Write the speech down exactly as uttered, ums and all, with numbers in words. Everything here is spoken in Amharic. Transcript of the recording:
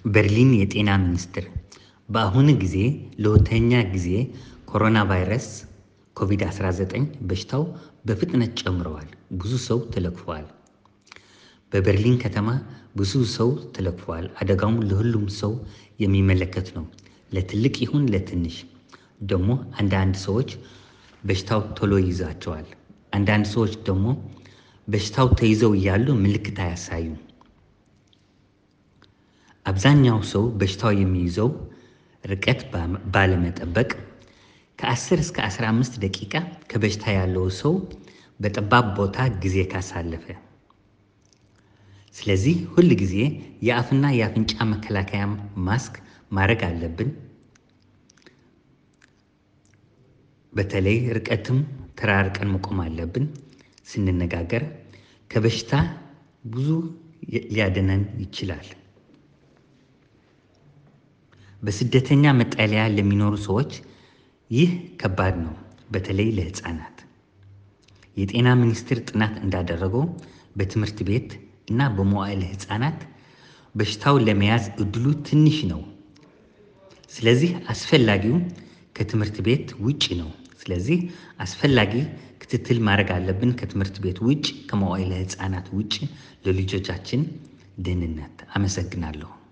በርሊን የጤና ሚኒስትር በአሁኑ ጊዜ ለሁለተኛ ጊዜ ኮሮና ቫይረስ ኮቪድ አስራ ዘጠኝ በሽታው በፍጥነት ጨምረዋል። ብዙ ሰው ተለክፏል። በበርሊን ከተማ ብዙ ሰው ተለክፏል። አደጋውም ለሁሉም ሰው የሚመለከት ነው። ለትልቅ ይሁን ለትንሽ። ደግሞ አንዳንድ ሰዎች በሽታው ቶሎ ይይዛቸዋል። አንዳንድ ሰዎች ደግሞ በሽታው ተይዘው እያሉ ምልክት አያሳዩም። አብዛኛው ሰው በሽታው የሚይዘው ርቀት ባለመጠበቅ ከአስር እስከ አስራ አምስት ደቂቃ ከበሽታ ያለው ሰው በጠባብ ቦታ ጊዜ ካሳለፈ። ስለዚህ ሁል ጊዜ የአፍና የአፍንጫ መከላከያ ማስክ ማድረግ አለብን። በተለይ ርቀትም ተራርቀን መቆም አለብን። ስንነጋገር ከበሽታ ብዙ ሊያድነን ይችላል። በስደተኛ መጠለያ ለሚኖሩ ሰዎች ይህ ከባድ ነው፣ በተለይ ለህፃናት። የጤና ሚኒስቴር ጥናት እንዳደረገው በትምህርት ቤት እና በመዋዕለ ህፃናት በሽታው ለመያዝ እድሉ ትንሽ ነው። ስለዚህ አስፈላጊው ከትምህርት ቤት ውጪ ነው። ስለዚህ አስፈላጊ ክትትል ማድረግ አለብን ከትምህርት ቤት ውጪ፣ ከመዋዕለ ህፃናት ውጪ ለልጆቻችን ደህንነት። አመሰግናለሁ።